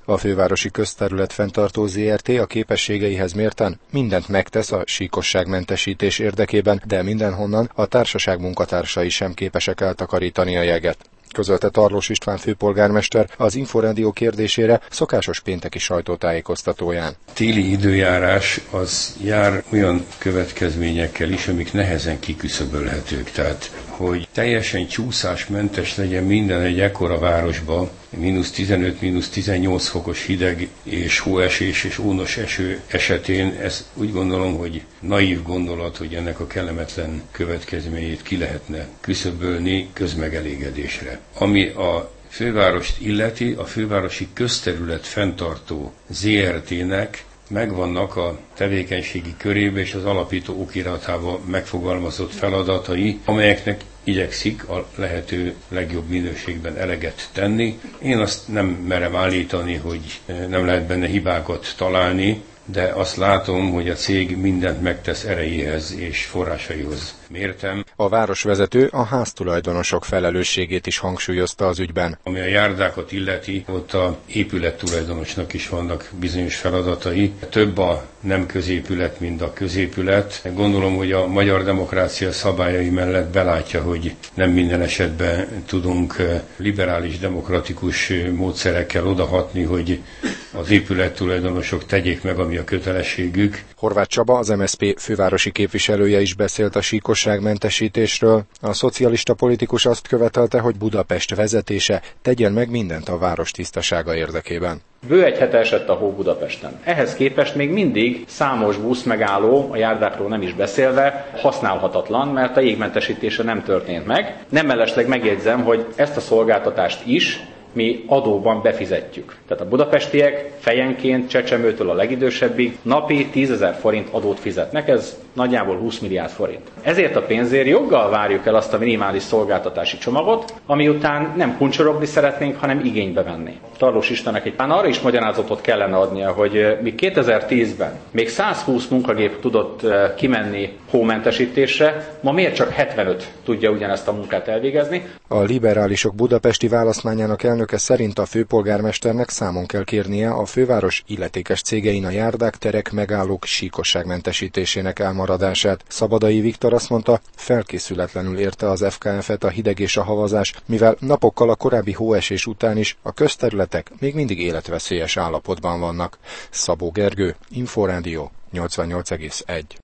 A fővárosi közterület fenntartó ZRT a képességeihez mérten mindent megtesz a síkosságmentesítés érdekében, de mindenhonnan a társaság munkatársai sem képesek eltakarítani a jeget, közölte Tarlós István főpolgármester az Inforádió kérdésére szokásos pénteki sajtótájékoztatóján. Téli időjárás az jár olyan következményekkel is, amik nehezen kiküszöbölhetők. Tehát, hogy teljesen csúszásmentes legyen minden egy ekkora városba, -15, -18 fokos hideg és hóesés és ónos eső esetén, ez úgy gondolom, hogy naív gondolat, hogy ennek a kellemetlen következményét ki lehetne küszöbölni közmegelégedésre. Ami a fővárost illeti, a fővárosi közterület fenntartó ZRT-nek megvannak a tevékenységi körébe és az alapító okiratában megfogalmazott feladatai, amelyeknek igyekszik a lehető legjobb minőségben eleget tenni. Én azt nem merem állítani, hogy nem lehet benne hibákat találni, de azt látom, hogy a cég mindent megtesz erejéhez és forrásaihoz mértem. A városvezető a háztulajdonosok felelősségét is hangsúlyozta az ügyben. Ami a járdákat illeti, ott a épülettulajdonosnak is vannak bizonyos feladatai. Több a nem középület, mint a középület. Gondolom, hogy a magyar demokrácia szabályai mellett belátja, hogy nem minden esetben tudunk liberális, demokratikus módszerekkel odahatni, hogy az épülettulajdonosok tegyék meg, ami a kötelességük. Horváth Csaba, az MSZP fővárosi képviselője is beszélt a síkosságmentesítésről. A szocialista politikus azt követelte, hogy Budapest vezetése tegyen meg mindent a város tisztasága érdekében. Bő egy hete esett a hó Budapesten. Ehhez képest még mindig számos buszmegálló, a járdákról nem is beszélve, használhatatlan, mert a jégmentesítése nem történt meg. Nem mellesleg megjegyzem, hogy ezt a szolgáltatást is mi adóban befizetjük. Tehát a budapestiek fejenként Csecsemőtől a legidősebbig napi 10 000 forint adót fizetnek, ez nagyjából 20 milliárd forint. Ezért a pénzért joggal várjuk el azt a minimális szolgáltatási csomagot, ami után nem kuncsorogni szeretnénk, hanem igénybe venni. Tarlós Istvánnak egy arra is magyarázatot kellene adnia, hogy míg 2010-ben még 120 munkagép tudott kimenni hómentesítésre, ma miért csak 75 tudja ugyanezt a munkát elvégezni? A liberálisok budapesti választmányának elnöke szerint a főpolgármesternek számon kell kérnie a főváros illetékes cégein a járdák, terek, megállók síkosságmentesítésének elmaradását. Szabadai Viktor azt mondta, felkészületlenül érte az FKF-et a hideg és a havazás, mivel napokkal a korábbi hóesés után is a közterületek még mindig életveszélyes állapotban vannak. Szabó Gergő, Inforádió 88,1.